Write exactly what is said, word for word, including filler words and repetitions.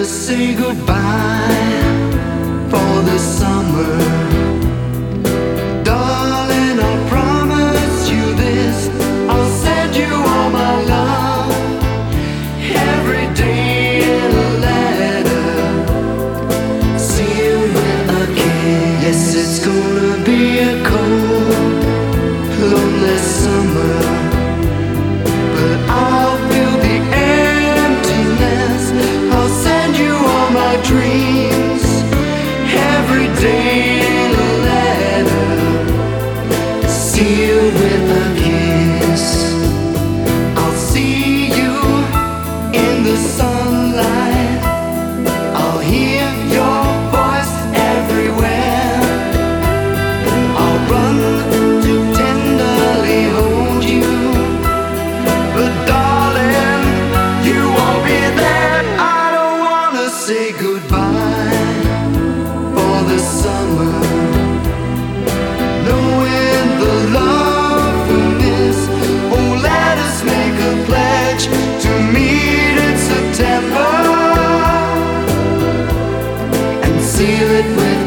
gonna say goodbye for the summer. Darling, I promise you this, I'll send you all my love every day in a letter, sealed with a kiss. Yes, it's gonna be a cold, lonely summer, but I'll fill the emptiness. I'll send you all my dreams every day in a letter, sealed with a kiss. I'll see you in the sunlight, I'll hear your voice everywhere, I'll run to tenderly hold you, but darling, you won't be there. I don't wanna say goodbye for the summer, knowing the love we miss. Oh, let us make a pledge to meet in September and seal it with